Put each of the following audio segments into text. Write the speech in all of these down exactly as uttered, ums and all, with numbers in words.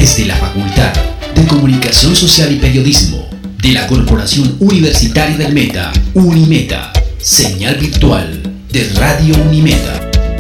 Desde la Facultad de Comunicación Social y Periodismo de la Corporación Universitaria del Meta, Unimeta, señal virtual de Radio Unimeta.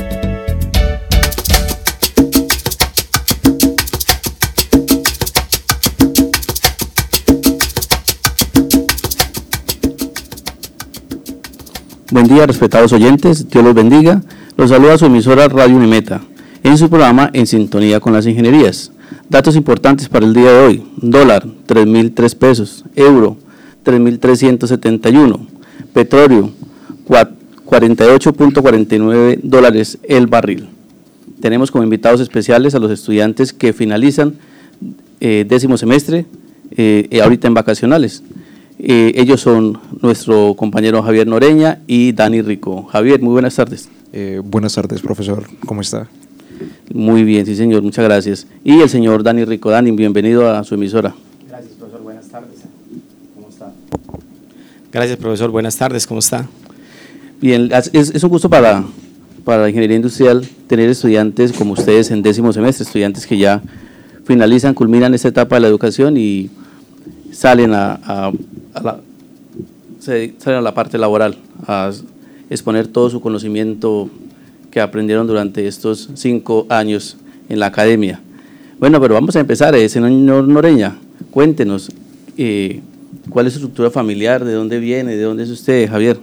Buen día, respetados oyentes, Dios los bendiga. Los saluda su emisora Radio Unimeta, en su programa En Sintonía con las Ingenierías. Datos importantes para el día de hoy: dólar, tres mil tres pesos, euro, tres mil trescientos setenta y uno, petróleo, cuarenta y ocho punto cuarenta y nueve dólares el barril. Tenemos como invitados especiales a los estudiantes que finalizan eh, décimo semestre, eh, ahorita en vacacionales. Eh, ellos son nuestro compañero Javier Noreña y Dani Rico. Javier, muy buenas tardes. Eh, buenas tardes, profesor. ¿Cómo está? Muy bien, sí, señor. Muchas gracias. Y el señor Dani Rico. Dani, bienvenido a su emisora. Gracias, profesor. Buenas tardes. ¿Cómo está? Gracias, profesor. Buenas tardes. ¿Cómo está? Bien, es, es un gusto para, para la ingeniería industrial tener estudiantes como ustedes en décimo semestre, estudiantes que ya finalizan, culminan esta etapa de la educación y salen a, a, a la, se, salen a la parte laboral, a exponer todo su conocimiento que aprendieron durante estos cinco años en la academia. Bueno, pero vamos a empezar, eh, señor Noreña, cuéntenos eh, cuál es su estructura familiar, de dónde viene, de dónde es usted, Javier.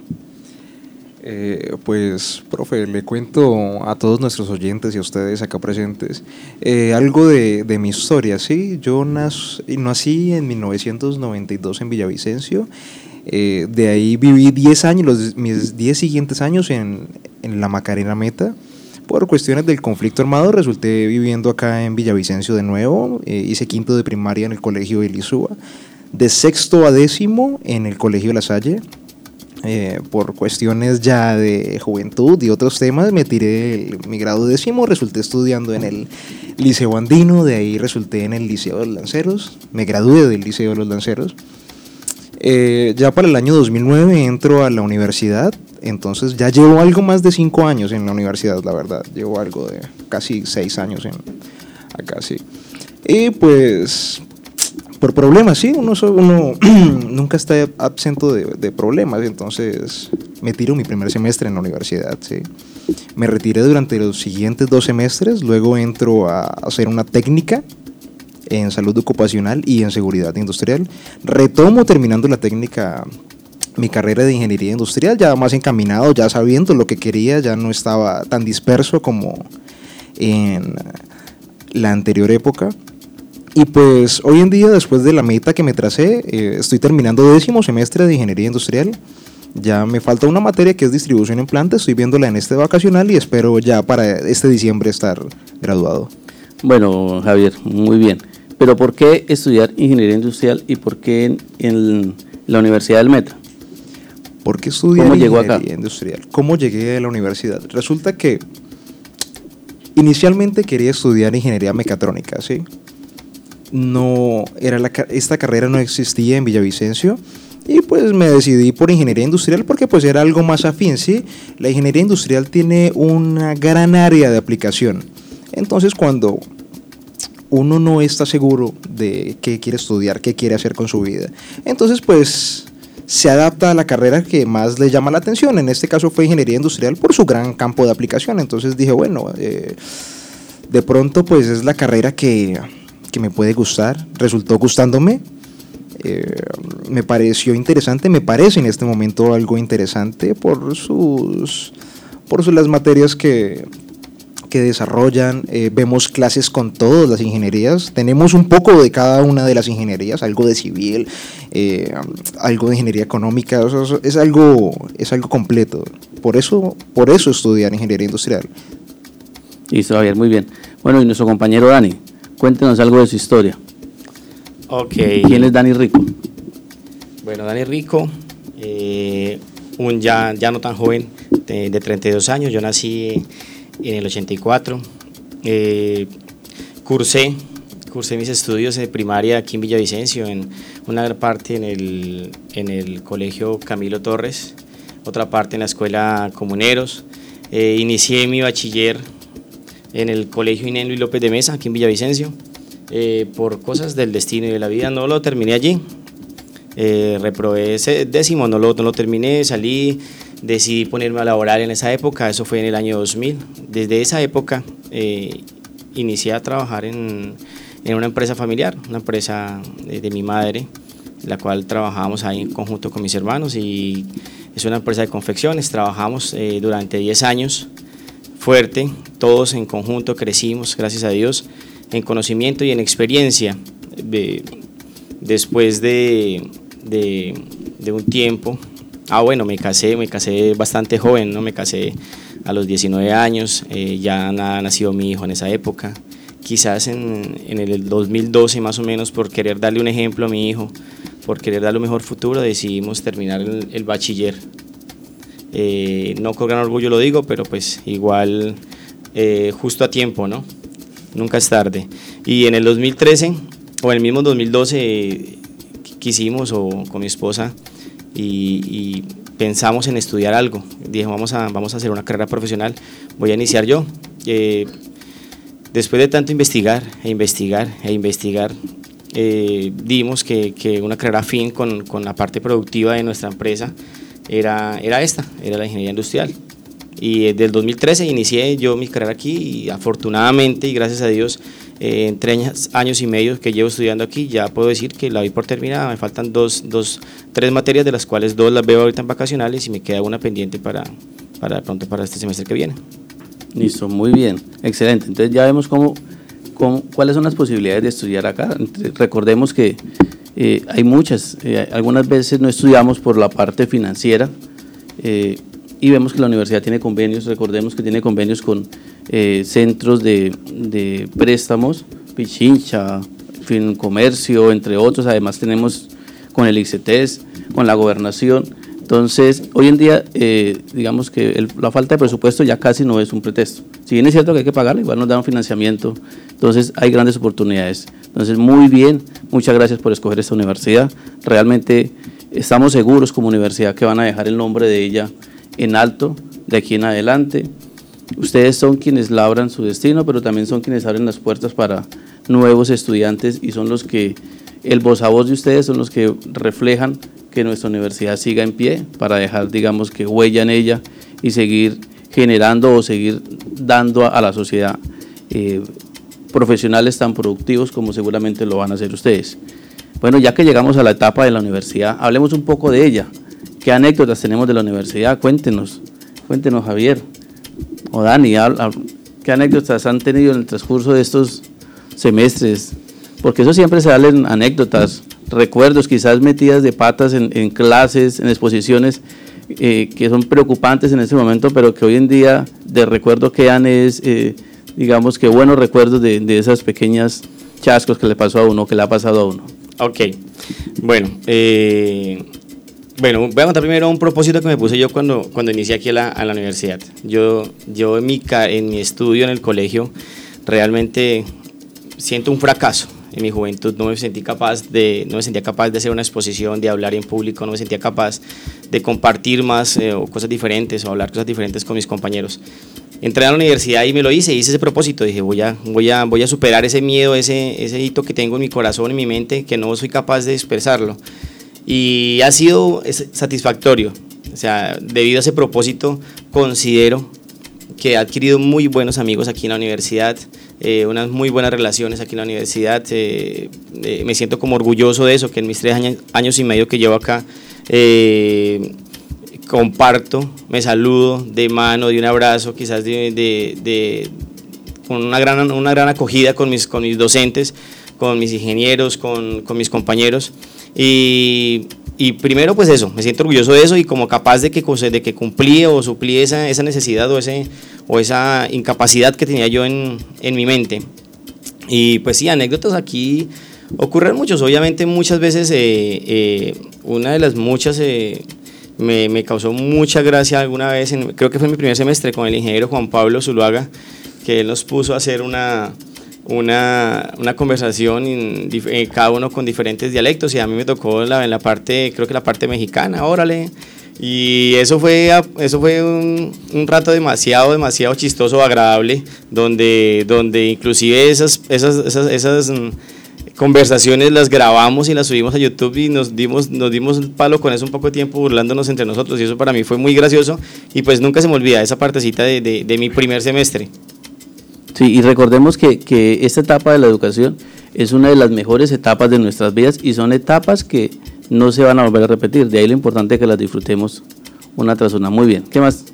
Eh, pues, profe, le cuento a todos nuestros oyentes y a ustedes acá presentes eh, algo de, de mi historia, ¿sí? Yo nací, nací en mil novecientos noventa y dos en Villavicencio, eh, de ahí viví diez años, los, mis diez siguientes años en, en la Macarena Meta. Por cuestiones del conflicto armado resulté viviendo acá en Villavicencio de nuevo, eh, hice quinto de primaria en el colegio de Lisúa, de sexto a décimo en el colegio de La Salle. Eh, por cuestiones ya de juventud y otros temas me tiré el, mi grado décimo, resulté estudiando en el Liceo Andino, de ahí resulté en el Liceo de los Lanceros, me gradué del Liceo de los Lanceros. Eh, ya para el año dos mil nueve entro a la universidad, entonces ya llevo algo más de cinco años en la universidad, la verdad, llevo algo de casi seis años en, acá, sí. Y pues por problemas, sí, uno, uno nunca está absento de, de problemas, entonces me tiro mi primer semestre en la universidad, sí. Me retiré durante los siguientes dos semestres, luego entro a hacer una técnica en salud ocupacional y en seguridad industrial. Retomo terminando la técnica mi carrera de ingeniería industrial, ya más encaminado, ya sabiendo lo que quería, ya no estaba tan disperso como en la anterior época. Y pues hoy en día, después de la meta que me tracé, eh, estoy terminando décimo semestre de ingeniería industrial. Ya me falta una materia que es distribución en planta, estoy viéndola en este vacacional y espero ya para este diciembre estar graduado. Bueno, Javier, muy bien. Pero ¿por qué estudiar ingeniería industrial y por qué en, en la Universidad del Meta? ¿Por qué estudiar ¿Cómo llegó ingeniería acá? industrial? ¿Cómo llegué a la universidad? Resulta que inicialmente quería estudiar ingeniería mecatrónica, ¿sí? No era la, esta carrera no existía en Villavicencio y pues me decidí por ingeniería industrial porque pues era algo más afín, ¿sí? La ingeniería industrial tiene una gran área de aplicación, entonces cuando uno no está seguro de qué quiere estudiar, qué quiere hacer con su vida, entonces pues se adapta a la carrera que más le llama la atención. En este caso fue ingeniería industrial por su gran campo de aplicación, entonces dije bueno, eh, de pronto pues es la carrera que que me puede gustar, resultó gustándome, eh, me pareció interesante, me parece en este momento algo interesante por sus, por sus, las materias que, que desarrollan, eh, vemos clases con todas las ingenierías, tenemos un poco de cada una de las ingenierías, algo de civil, eh, algo de ingeniería económica, o sea, es algo, es algo completo, por eso, por eso estudiar ingeniería industrial. Listo, Javier, muy bien. Bueno, y nuestro compañero Dani, cuéntenos algo de su historia. Ok. ¿Quién es Dani Rico? Bueno, Dani Rico, eh, un ya, ya no tan joven, de, de treinta y dos años. Yo nací en el ochenta y cuatro. Eh, cursé, cursé mis estudios de primaria aquí en Villavicencio, en una parte en el, en el colegio Camilo Torres, otra parte en la escuela Comuneros. Eh, inicié mi bachiller en el colegio Inés Luis López de Mesa, aquí en Villavicencio. eh, por cosas del destino y de la vida no lo terminé allí. Eh, reprobé ese décimo, no lo, no lo terminé, salí, decidí ponerme a laborar en esa época, eso fue en el año dos mil. Desde esa época eh, inicié a trabajar en, en una empresa familiar, una empresa de, de mi madre, la cual trabajábamos ahí en conjunto con mis hermanos, y es una empresa de confecciones. Trabajamos eh, durante diez años, fuerte, todos en conjunto crecimos, gracias a Dios, en conocimiento y en experiencia. De, después de, de, de un tiempo, ah bueno, me casé, me casé bastante joven, ¿no? Me casé a los diecinueve años, eh, ya ha nacido mi hijo en esa época. Quizás en, en el dos mil doce más o menos, por querer darle un ejemplo a mi hijo, por querer darle un mejor futuro, decidimos terminar el, el bachiller. Eh, no con gran orgullo lo digo, pero pues igual eh, justo a tiempo, ¿no? Nunca es tarde. Y en el dos mil trece, o en el mismo dos mil doce, eh, quisimos, o con mi esposa, y, y pensamos en estudiar algo. Dije, vamos a, vamos a hacer una carrera profesional, voy a iniciar yo. Eh, después de tanto investigar, e investigar, e investigar, Eh, dimos que, que una carrera afín con, con la parte productiva de nuestra empresa era, era esta, era la ingeniería industrial. Y desde el dos mil trece inicié yo mi carrera aquí, y afortunadamente y gracias a Dios, eh, en tres años y medio que llevo estudiando aquí, ya puedo decir que la doy por terminada. Me faltan dos, dos, tres materias, de las cuales dos las veo ahorita en vacacionales, y me queda una pendiente para, para pronto para este semestre que viene. Listo, muy bien, excelente. Entonces ya vemos cómo... ¿Cómo, ¿Cuáles son las posibilidades de estudiar acá? Recordemos que eh, hay muchas, eh, algunas veces no estudiamos por la parte financiera, eh, y vemos que la universidad tiene convenios. Recordemos que tiene convenios con eh, centros de, de préstamos, Pichincha, Fincomercio, entre otros. Además tenemos con el ICETES, con la gobernación. Entonces, hoy en día, eh, digamos que el, la falta de presupuesto ya casi no es un pretexto. Si bien es cierto que hay que pagarle, igual nos dan un financiamiento, entonces hay grandes oportunidades. Entonces, muy bien, muchas gracias por escoger esta universidad. Realmente estamos seguros como universidad que van a dejar el nombre de ella en alto de aquí en adelante. Ustedes son quienes labran su destino, pero también son quienes abren las puertas para nuevos estudiantes, y son los que, el voz a voz de ustedes son los que reflejan que nuestra universidad siga en pie, para dejar, digamos, que huella en ella y seguir generando o seguir dando a, a la sociedad eh, profesionales tan productivos como seguramente lo van a hacer ustedes. Bueno, ya que llegamos a la etapa de la universidad, hablemos un poco de ella. ¿Qué anécdotas tenemos de la universidad? Cuéntenos, cuéntenos, Javier o Dani, ¿qué anécdotas han tenido en el transcurso de estos semestres? Porque eso siempre se salen anécdotas, recuerdos, quizás metidas de patas en, en clases, en exposiciones, eh, que son preocupantes en ese momento, pero que hoy en día de recuerdo quedan es, eh, digamos que buenos recuerdos de, de esas pequeñas chascos que le pasó a uno, que le ha pasado a uno. Ok, bueno, eh, bueno, voy a contar primero un propósito que me puse yo cuando, cuando inicié aquí a la, a la universidad. Yo, yo en, mi, en mi estudio en el colegio realmente siento un fracaso. En mi juventud no me sentí capaz de, no me sentía capaz de hacer una exposición, de hablar en público, no me sentía capaz de compartir más eh, o cosas diferentes, o hablar cosas diferentes con mis compañeros. Entré a la universidad y me lo hice, hice ese propósito, dije voy a, voy a, voy a superar ese miedo, ese, ese hito que tengo en mi corazón, en mi mente, que no soy capaz de expresarlo. Y ha sido satisfactorio, o sea, debido a ese propósito considero que he adquirido muy buenos amigos aquí en la universidad, eh, unas muy buenas relaciones aquí en la universidad. Eh, eh, me siento como orgulloso de eso, que en mis tres años, años y medio que llevo acá, eh, comparto, me saludo de mano, de un abrazo, quizás de, de, de con una gran, una gran acogida con mis, con mis docentes, con mis ingenieros, con, con mis compañeros. Y, y primero pues eso, me siento orgulloso de eso, y como capaz de que, de que cumplí o suplí esa, esa necesidad o, ese, o esa incapacidad que tenía yo en, en mi mente. Y pues sí, anécdotas aquí ocurren muchos, obviamente muchas veces, eh, eh, una de las muchas eh, me, me causó mucha gracia alguna vez, en, creo que fue en mi primer semestre, con el ingeniero Juan Pablo Zuluaga, que él nos puso a hacer una... Una, una conversación en, en cada uno con diferentes dialectos, y a mí me tocó la, en la parte, creo que la parte mexicana, órale, Y eso fue, eso fue un, un rato demasiado, demasiado chistoso, agradable, donde, donde inclusive esas, esas, esas, esas conversaciones las grabamos y las subimos a YouTube y nos dimos, nos dimos el palo con eso un poco de tiempo burlándonos entre nosotros, y eso para mí fue muy gracioso, y pues nunca se me olvida esa partecita de, de, de mi primer semestre. Sí, y recordemos que, que esta etapa de la educación es una de las mejores etapas de nuestras vidas, y son etapas que no se van a volver a repetir, de ahí lo importante es que las disfrutemos una tras una. Muy bien, ¿qué más?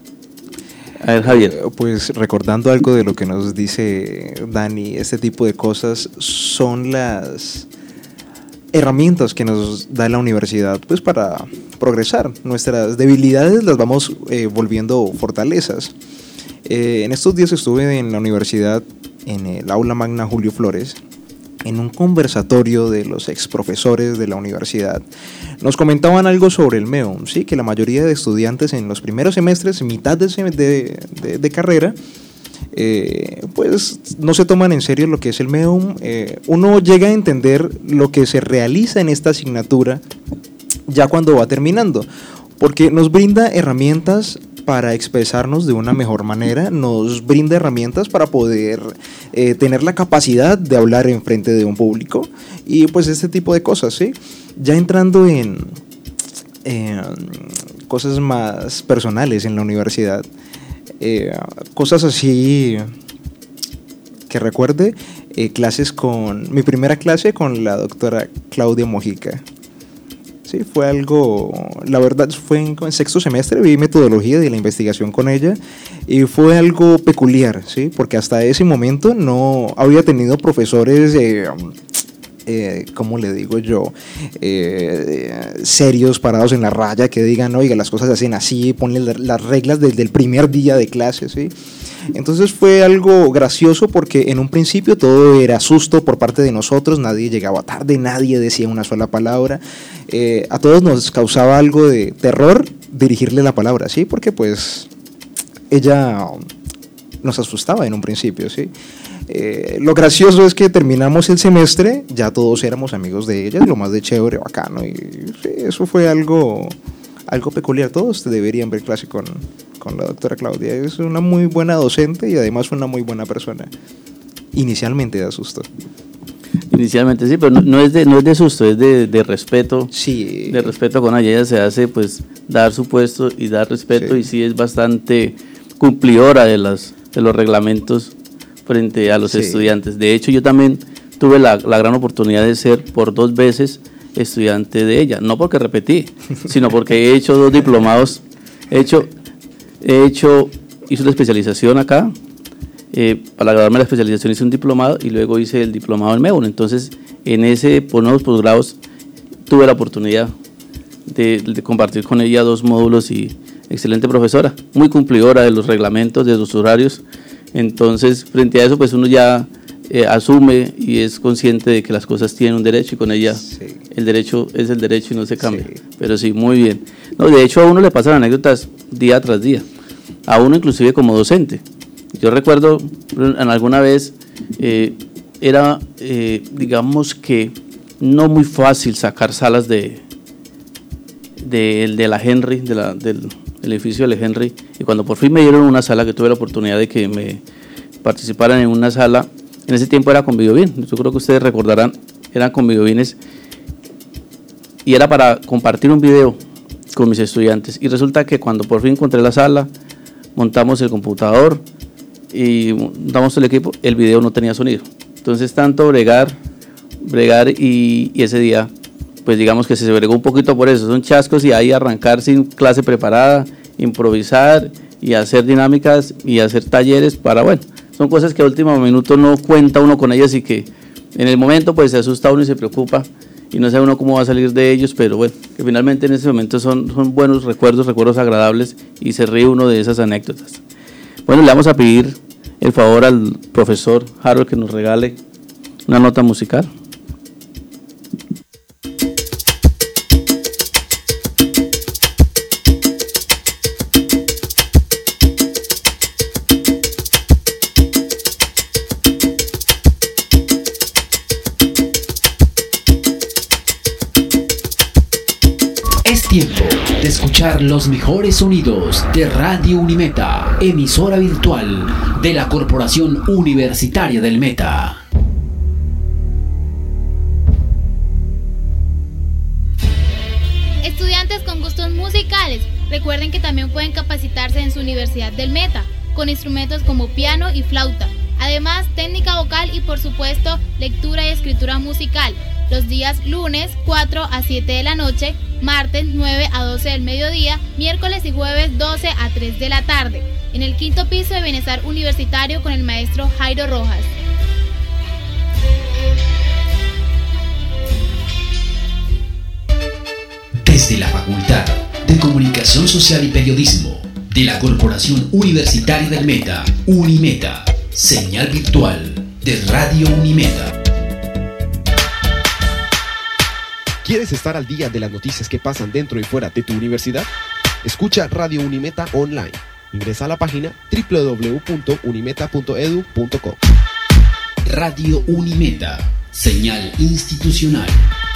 A ver, Javier. Pues recordando algo de lo que nos dice Dani, este tipo de cosas son las herramientas que nos da la universidad pues para progresar. Nuestras debilidades las vamos eh, volviendo fortalezas. Eh, en estos días estuve en la universidad, en el aula magna Julio Flores, en un conversatorio de los ex profesores de la universidad. Nos comentaban algo sobre el MEOM, ¿sí? Que la mayoría de estudiantes en los primeros semestres, mitad de, de, de, de carrera, eh, pues no se toman en serio lo que es el MEOM. Eh, uno llega a entender lo que se realiza en esta asignatura ya cuando va terminando, porque nos brinda herramientas para expresarnos de una mejor manera, nos brinda herramientas para poder eh, tener la capacidad de hablar en frente de un público, y pues este tipo de cosas, ¿sí? Ya entrando en eh, cosas más personales en la universidad, eh, cosas así que recuerde, eh, clases con, mi primera clase con la doctora Claudia Mojica. Sí, fue algo, la verdad fue en, en sexto semestre, vi metodología de la investigación con ella, y fue algo peculiar, ¿sí? Porque hasta ese momento no había tenido profesores, eh, eh, ¿cómo le digo yo? Eh, serios, parados en la raya, que digan, oiga, las cosas se hacen así, ponle la, las reglas desde el primer día de clase, ¿sí? Entonces fue algo gracioso porque en un principio todo era susto por parte de nosotros, nadie llegaba tarde, nadie decía una sola palabra, eh, a todos nos causaba algo de terror dirigirle la palabra, ¿sí? Porque pues ella nos asustaba en un principio, ¿sí? Eh, lo gracioso es que terminamos el semestre, ya todos éramos amigos de ella, lo más de chévere, bacano, y sí, eso fue algo, algo peculiar. Todos deberían ver clase con, con la doctora Claudia, es una muy buena docente y además una muy buena persona. Inicialmente da susto. Inicialmente sí, pero no, no, es, de, no es de susto, es de, de respeto, sí. de respeto con ella. Ella se hace pues dar su puesto y dar respeto, sí. Y sí es bastante cumplidora de, las, de los reglamentos frente a los sí. estudiantes. De hecho, yo también tuve la, la gran oportunidad de ser por dos veces estudiante de ella, no porque repetí, sino porque he hecho dos diplomados, he hecho, he hecho, hice una especialización acá, eh, para graduarme de la especialización hice un diplomado y luego hice el diplomado en MEUN. Entonces, en ese, por unos posgrados, tuve la oportunidad de, de compartir con ella dos módulos, y excelente profesora, muy cumplidora de los reglamentos, de los horarios. Entonces, frente a eso, pues uno ya eh, asume y es consciente de que las cosas tienen un derecho, y con ella sí. el derecho es el derecho y no se cambia. Sí. Pero sí, muy bien. No, de hecho, a uno le pasan anécdotas día tras día, a uno inclusive como docente. Yo recuerdo, en alguna vez, eh, era, eh, digamos que, no muy fácil sacar salas de, de, de la Henry, de la, del... el edificio de la Henry, y cuando por fin me dieron una sala, que tuve la oportunidad de que me participaran en una sala, en ese tiempo era con videobin, yo creo que ustedes recordarán, eran con videobines, y era para compartir un video con mis estudiantes, y resulta que cuando por fin encontré la sala, montamos el computador y montamos el equipo, el video no tenía sonido. Entonces tanto bregar, bregar y, y ese día pues digamos que se bregó un poquito por eso, son chascos, y ahí arrancar sin clase preparada, improvisar y hacer dinámicas y hacer talleres para, bueno, son cosas que a último minuto no cuenta uno con ellas, y que en el momento pues se asusta uno y se preocupa y no sabe uno cómo va a salir de ellos, pero bueno, que finalmente en ese momento son, son buenos recuerdos, recuerdos agradables, y se ríe uno de esas anécdotas. Bueno, le vamos a pedir el favor al profesor Harold que nos regale una nota musical. Es tiempo de escuchar los mejores sonidos de Radio Unimeta, emisora virtual de la Corporación Universitaria del Meta. Estudiantes con gustos musicales, recuerden que también pueden capacitarse en su Universidad del Meta, con instrumentos como piano y flauta. Además, técnica vocal y por supuesto, lectura y escritura musical. Los días lunes cuatro a siete de la noche, martes nueve a doce del mediodía, miércoles y jueves doce a tres de la tarde, en el quinto piso de Bienestar Universitario con el maestro Jairo Rojas. Desde la Facultad de Comunicación Social y Periodismo de la Corporación Universitaria del Meta, Unimeta, señal virtual de Radio Unimeta. ¿Quieres estar al día de las noticias que pasan dentro y fuera de tu universidad? Escucha Radio Unimeta online. Ingresa a la página doble u doble u doble u punto unimeta punto edu punto co. Radio Unimeta, señal institucional.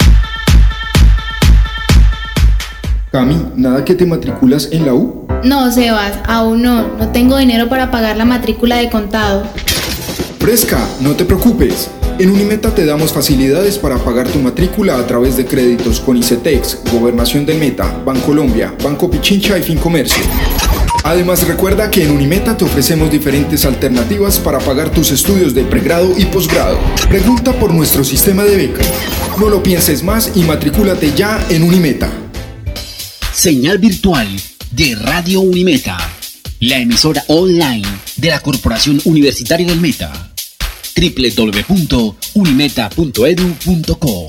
Cami, ¿nada que te matriculas en la U? No, Sebas, aún no. No tengo dinero para pagar la matrícula de contado. Fresca, no te preocupes. En Unimeta te damos facilidades para pagar tu matrícula a través de créditos con ICETEX, Gobernación del Meta, Bancolombia, Banco Pichincha y Fincomercio. Además, recuerda que en Unimeta te ofrecemos diferentes alternativas para pagar tus estudios de pregrado y posgrado. Pregunta por nuestro sistema de becas. No lo pienses más y matricúlate ya en Unimeta. Señal virtual de Radio Unimeta, la emisora online de la Corporación Universitaria del Meta. doble u doble u doble u punto unimeta punto edu punto co.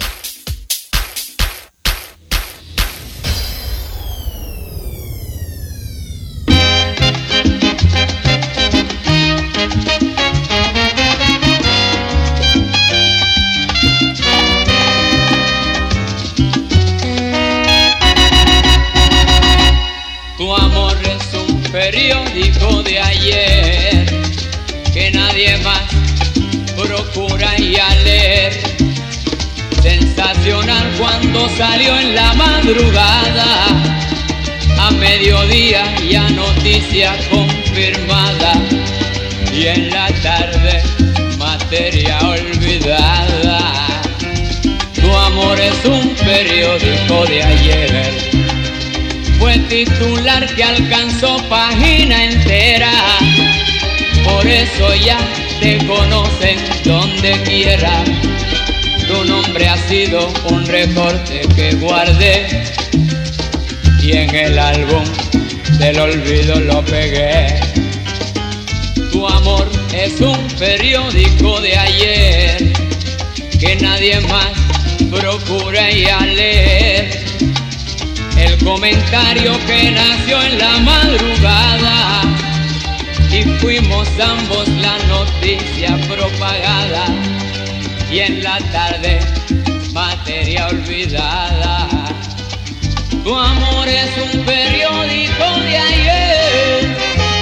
Tu amor es un periódico de ayer que nadie más procura ya leer. Sensacional cuando salió en la madrugada, a mediodía ya noticia confirmada, y en la tarde materia olvidada. Tu amor es un periódico de ayer, fue titular que alcanzó página entera, por eso ya te conocen donde quiera. Tu nombre ha sido un recorte que guardé y en el álbum del olvido lo pegué. Tu amor es un periódico de ayer que nadie más procura ya leer. El comentario que nació en la madrugada y fuimos ambos la noticia propagada, y en la tarde materia olvidada. Tu amor es un periódico de ayer.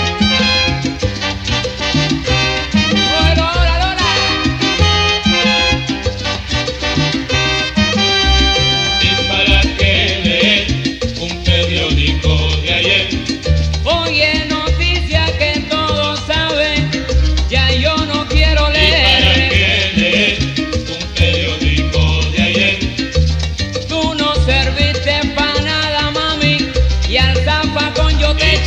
Lola, Lola, Lola. ¿Y para qué leer un periódico de ayer? Oye, noticia que todos saben, ya yo no quiero leer. ¿Y para qué leer un periódico de ayer? Tú no serviste para nada, mami, y al zafacón yo te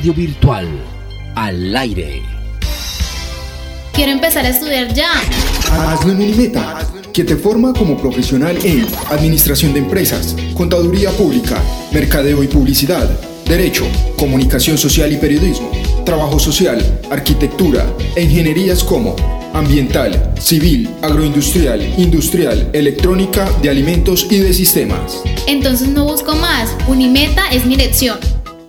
Radio Virtual al aire. Quiero empezar a estudiar ya. Hazlo en Unimeta, que te forma como profesional en Administración de Empresas, Contaduría Pública, Mercadeo y Publicidad, Derecho, Comunicación Social y Periodismo, Trabajo Social, Arquitectura e Ingenierías como Ambiental, Civil, Agroindustrial, Industrial, Electrónica, de Alimentos y de Sistemas. Entonces no busco más. Unimeta es mi elección.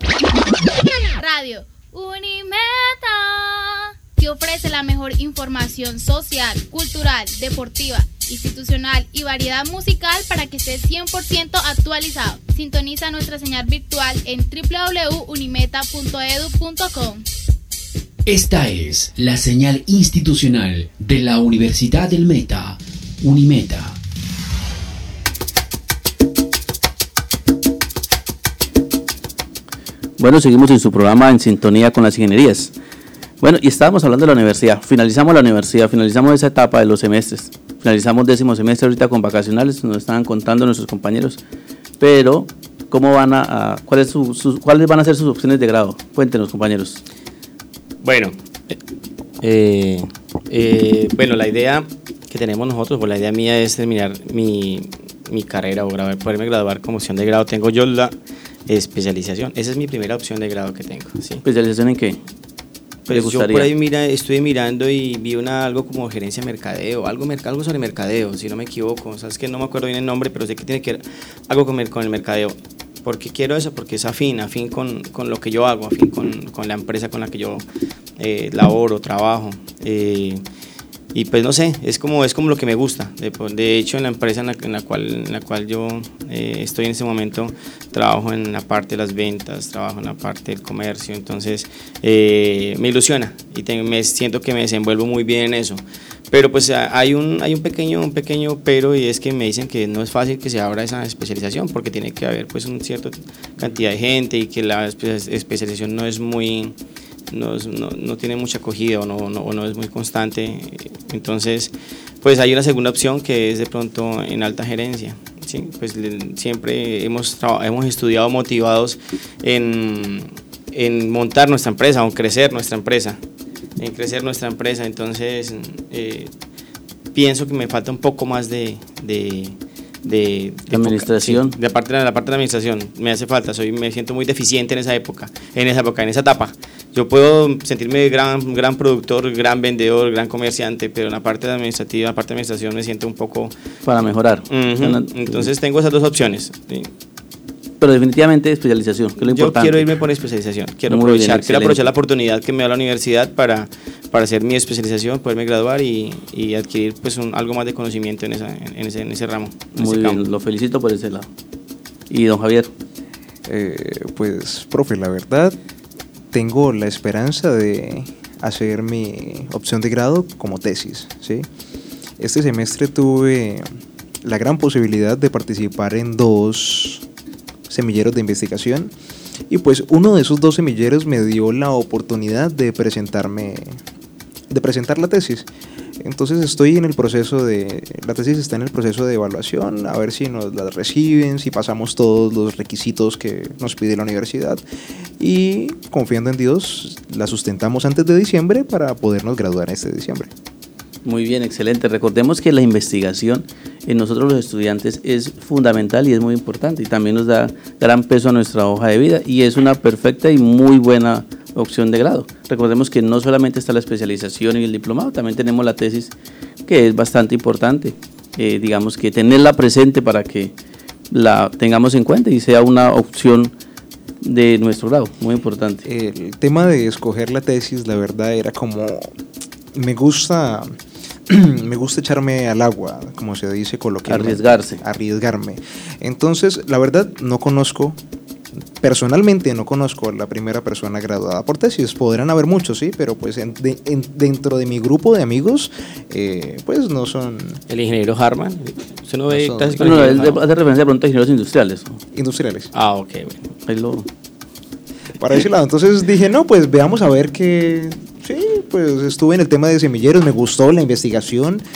Radio Unimeta te ofrece la mejor información social, cultural, deportiva, institucional y variedad musical para que estés cien por ciento actualizado. Sintoniza nuestra señal virtual en doble u doble u doble u punto unimeta punto edu punto com. Esta es la señal institucional de la Universidad del Meta, Unimeta. Bueno, seguimos en su programa En Sintonía con las Ingenierías. Bueno, y estábamos hablando de la universidad. Finalizamos la universidad, finalizamos esa etapa de los semestres. Finalizamos décimo semestre ahorita con vacacionales, nos estaban contando nuestros compañeros. Pero, ¿cómo van a, a cuál es su, su, cuáles van a ser sus opciones de grado? Cuéntenos, compañeros. Bueno, eh, eh, bueno, la idea que tenemos nosotros, pues la idea mía es terminar mi, mi carrera o graduar, poderme graduar como opción de grado. Tengo yo la especialización, esa es mi primera opción de grado que tengo. ¿Sí? ¿Especialización en qué? Pues yo por ahí mira, estuve mirando y vi una, algo como gerencia de mercadeo, algo, algo sobre mercadeo, si no me equivoco. O sea, es que no me acuerdo bien el nombre, pero sé que tiene que ver algo con el, con el mercadeo. ¿Por qué quiero eso? Porque es afín, afín con, con lo que yo hago, afín con, con la empresa con la que yo eh, laboro, trabajo. Eh, y pues no sé, es como, es como lo que me gusta. De, de hecho, en la empresa en la, en la, cual, en la cual yo eh, estoy en ese momento, trabajo en la parte de las ventas, trabajo en la parte del comercio, entonces eh, me ilusiona y te, me siento que me desenvuelvo muy bien en eso. Pero pues hay un, hay un pequeño, un pequeño pero, y es que me dicen que no es fácil que se abra esa especialización porque tiene que haber pues una cierta cantidad de gente y que la especialización no es muy, no, no, no tiene mucha acogida o no, no, o no es muy constante. Entonces pues hay una segunda opción que es de pronto en alta gerencia. Sí, pues siempre hemos, hemos estudiado motivados en, en montar nuestra empresa o crecer nuestra empresa. en crecer nuestra empresa, entonces eh, pienso que me falta un poco más de, de, de, de administración, sí, de parte de la parte de la administración, me hace falta, soy, me siento muy deficiente en esa época, en esa época, en esa etapa. Yo puedo sentirme gran, gran productor, gran vendedor, gran comerciante, pero en la parte administrativa, en la parte de administración me siento un poco... Para mejorar. Uh-huh. Entonces tengo esas dos opciones. ¿Sí? Pero definitivamente especialización, que es lo importante. Yo quiero irme por especialización, quiero Muy aprovechar, bien, quiero aprovechar la oportunidad que me da la universidad para, para hacer mi especialización, poderme graduar y, y adquirir pues un, algo más de conocimiento en, esa, en, ese, en ese ramo. En Muy ese bien, campo. Lo felicito por ese lado. ¿Y don Javier? Eh, pues, profe, la verdad, tengo la esperanza de hacer mi opción de grado como tesis, ¿sí? Este semestre tuve la gran posibilidad de participar en dos semilleros de investigación y pues uno de esos dos semilleros me dio la oportunidad de presentarme de presentar la tesis. Entonces estoy en el proceso de la tesis está en el proceso de evaluación, a ver si nos la reciben, si pasamos todos los requisitos que nos pide la universidad y confiando en Dios la sustentamos antes de diciembre para podernos graduar este diciembre. Muy bien, excelente. Recordemos que la investigación en nosotros los estudiantes es fundamental y es muy importante y también nos da gran peso a nuestra hoja de vida y es una perfecta y muy buena opción de grado. Recordemos que no solamente está la especialización y el diplomado, también tenemos la tesis que es bastante importante. Eh, digamos que tenerla presente para que la tengamos en cuenta y sea una opción de nuestro grado, muy importante. El tema de escoger la tesis, la verdad, era como... Me gusta... me gusta echarme al agua, como se dice coloquialmente. Arriesgarse. Arriesgarme. Entonces, la verdad, no conozco, personalmente no conozco a la primera persona graduada por tesis. Podrán haber muchos, sí, pero pues en, de, en, dentro de mi grupo de amigos, eh, pues no son... El ingeniero Harman, ¿usted no ve? No son, no, no, él hace referencia de pronto a ingenieros industriales. Industriales. Ah, ok, bueno. Ahí lo... Para ese lado, entonces dije, no, pues veamos a ver qué... Sí, pues estuve en el tema de semilleros, me gustó la investigación,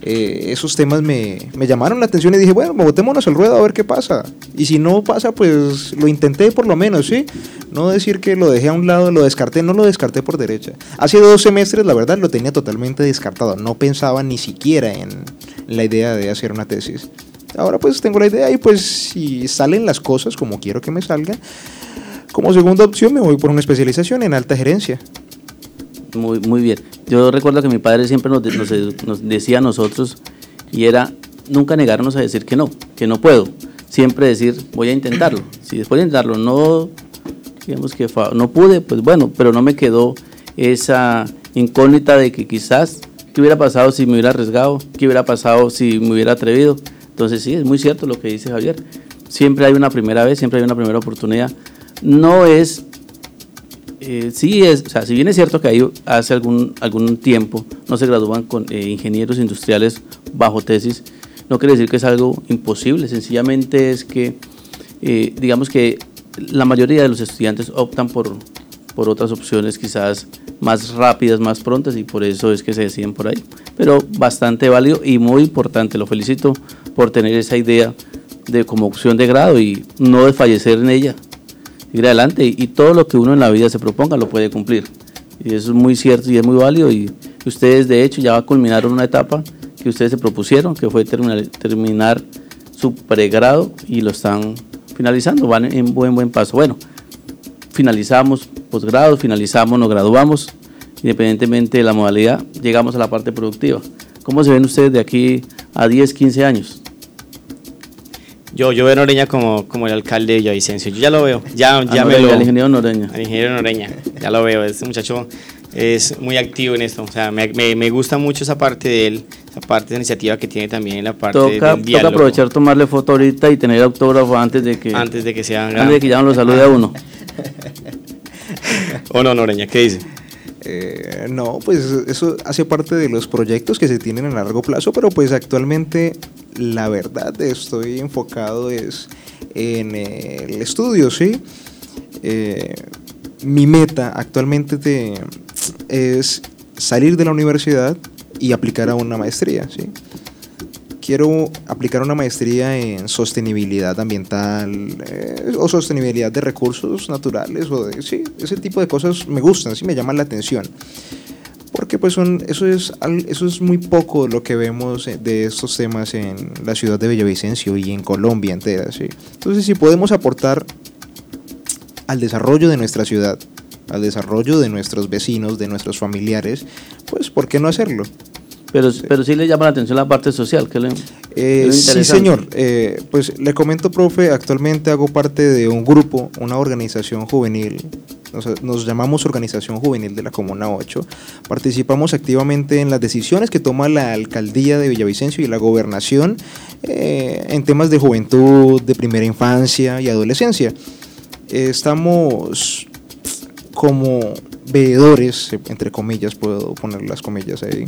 eh, esos temas me, me llamaron la atención y dije, bueno, botémonos al ruedo a ver qué pasa. Y si no pasa, pues lo intenté por lo menos, ¿sí? No decir que lo dejé a un lado, lo descarté, no lo descarté por derecha. Hace dos semestres, la verdad, lo tenía totalmente descartado. No pensaba ni siquiera en la idea de hacer una tesis. Ahora pues tengo la idea y pues si salen las cosas como quiero que me salgan, como segunda opción me voy por una especialización en alta gerencia. Muy, muy bien. Yo recuerdo que mi padre siempre nos, nos, nos decía a nosotros, y era nunca negarnos a decir que no, que no puedo. Siempre decir, voy a intentarlo. Si después de intentarlo no, digamos que no pude, pues bueno, pero no me quedó esa incógnita de que quizás, ¿qué hubiera pasado si me hubiera arriesgado? ¿Qué hubiera pasado si me hubiera atrevido? Entonces sí, es muy cierto lo que dice Javier. Siempre hay una primera vez, siempre hay una primera oportunidad. No es, eh, sí es, o sea, si bien es cierto que ahí hace algún, algún tiempo no se gradúan con eh, ingenieros industriales bajo tesis, no quiere decir que es algo imposible, sencillamente es que, eh, digamos que la mayoría de los estudiantes optan por, por otras opciones quizás más rápidas, más prontas, y por eso es que se deciden por ahí. Pero bastante válido y muy importante, lo felicito por tener esa idea de como opción de grado y no desfallecer en ella, ir adelante, y, y todo lo que uno en la vida se proponga lo puede cumplir, y eso es muy cierto y es muy válido, y ustedes de hecho ya culminaron una etapa que ustedes se propusieron, que fue terminar, terminar su pregrado, y lo están finalizando, van en buen buen paso. Bueno, finalizamos posgrado, finalizamos, nos graduamos, independientemente de la modalidad, llegamos a la parte productiva. ¿Cómo se ven ustedes de aquí a diez, quince años? Yo, yo veo a Noreña como, como el alcalde de Villavicencio, yo ya lo veo, ya, ya a me Noreña, lo... al ingeniero Noreña. Al ingeniero Noreña, ya lo veo, este muchacho es muy activo en esto, o sea, me, me, me gusta mucho esa parte de él, esa parte de iniciativa que tiene también, la parte toca, del diálogo. Toca aprovechar, tomarle foto ahorita y tener autógrafo antes de que... Antes de que sean... Antes de que ya no lo salude a uno. ¿O no, Noreña? ¿Qué dice? Eh, no, pues eso hace parte de los proyectos que se tienen a largo plazo, pero pues actualmente la verdad estoy enfocado es en el estudio, ¿sí? Eh, mi meta actualmente te, es salir de la universidad y aplicar a una maestría, ¿sí? Quiero aplicar una maestría en sostenibilidad ambiental eh, o sostenibilidad de recursos naturales, o de, sí, ese tipo de cosas me gustan, sí me llaman la atención, porque pues son, eso, es, eso es muy poco lo que vemos de estos temas en la ciudad de Villavicencio y en Colombia entera, ¿sí? Entonces, si podemos aportar al desarrollo de nuestra ciudad, al desarrollo de nuestros vecinos, de nuestros familiares, pues ¿por qué no hacerlo? Pero, sí. pero sí le llama la atención la parte social, que le, eh, sí señor, eh, pues le comento, profe, actualmente hago parte de un grupo, una organización juvenil, nos, nos llamamos Organización Juvenil de la Comuna ocho, participamos activamente en las decisiones que toma la alcaldía de Villavicencio y la gobernación eh, en temas de juventud, de primera infancia y adolescencia. Eh, estamos como veedores, entre comillas, puedo poner las comillas ahí,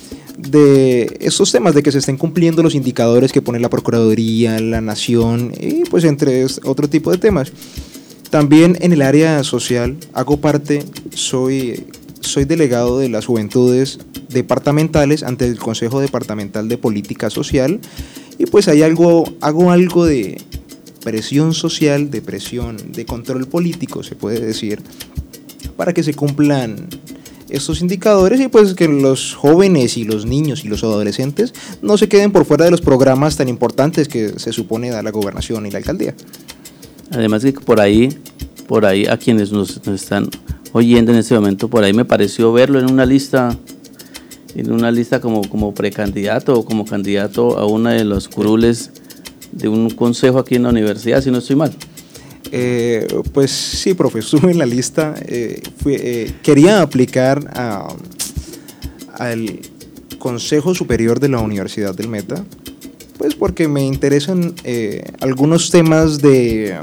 de estos temas, de que se estén cumpliendo los indicadores que pone la Procuraduría, la Nación, y pues entre otro tipo de temas. También en el área social hago parte, soy, soy delegado de las juventudes departamentales ante el Consejo Departamental de Política Social, y pues hay algo, hago algo de presión social, de presión, de control político, se puede decir, para que se cumplan estos indicadores y pues que los jóvenes y los niños y los adolescentes no se queden por fuera de los programas tan importantes que se supone da la gobernación y la alcaldía. Además que por ahí, por ahí a quienes nos, nos están oyendo en este momento, por ahí me pareció verlo en una lista, en una lista como, como precandidato o como candidato a una de los curules de un consejo aquí en la universidad, si no estoy mal. Eh, pues sí, profe, estuve en la lista, eh, fui, eh, quería aplicar a, al Consejo Superior de la Universidad del Meta, pues porque me interesan eh, algunos temas de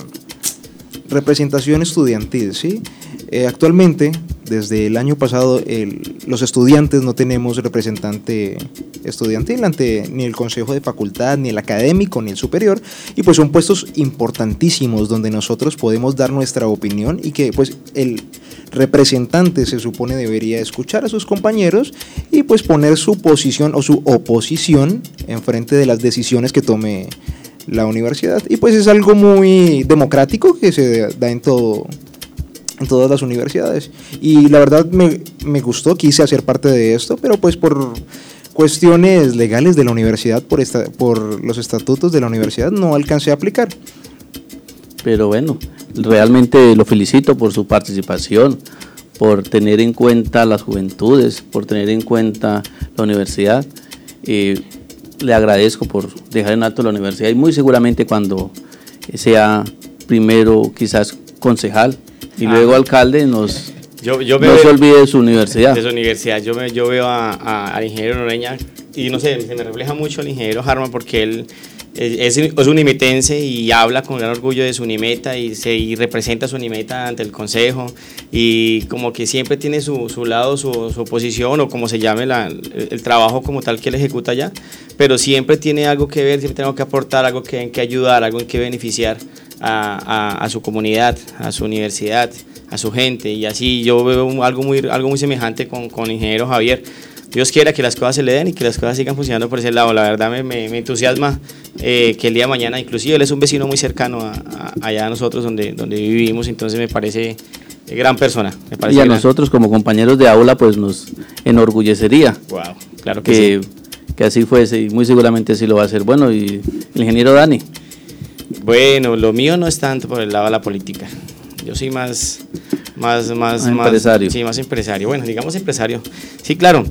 representación estudiantil, ¿sí? Eh, actualmente, desde el año pasado, el, los estudiantes no tenemos representante estudiantil ante ni el consejo de facultad, ni el académico, ni el superior, y pues son puestos importantísimos donde nosotros podemos dar nuestra opinión y que pues el representante se supone debería escuchar a sus compañeros y pues poner su posición o su oposición en frente de las decisiones que tome la universidad, y pues es algo muy democrático que se da en todo en todas las universidades, y la verdad me, me gustó, quise hacer parte de esto, pero pues por cuestiones legales de la universidad, por, esta, por los estatutos de la universidad no alcancé a aplicar. Pero bueno, realmente lo felicito por su participación, por tener en cuenta las juventudes, por tener en cuenta la universidad. Eh, le agradezco por dejar en alto la universidad, y muy seguramente cuando sea primero quizás concejal y ah. luego alcalde nos yo, yo no veo, se olvide de su universidad. De su universidad. Yo, me, yo veo a, a, al ingeniero Noreña y no sé, se me refleja mucho el ingeniero Harman, porque él es, es unimitense y habla con gran orgullo de su Unimeta y, se, y representa su Unimeta ante el consejo, y como que siempre tiene su, su lado, su, su oposición o como se llame la, el, el trabajo como tal que él ejecuta allá, pero siempre tiene algo que ver, siempre tiene algo que aportar, algo que, en que ayudar, algo en que beneficiar a, a, a su comunidad, a su universidad, a su gente, y así yo veo algo muy, algo muy semejante con, con el ingeniero Javier. Dios quiera que las cosas se le den y que las cosas sigan funcionando por ese lado. La verdad me, me, me entusiasma eh, que el día de mañana, inclusive él es un vecino muy cercano a, a, allá a nosotros donde, donde vivimos, entonces me parece gran persona. Me parece y a gran. Nosotros como compañeros de aula pues nos enorgullecería wow, claro que, que, sí. que así fuese, y muy seguramente así lo va a hacer. Bueno, y el ingeniero Dani. Bueno, lo mío no es tanto por el lado de la política. Yo soy más, más, más, más empresario. Más, sí, más empresario. Bueno, digamos empresario. Sí, claro.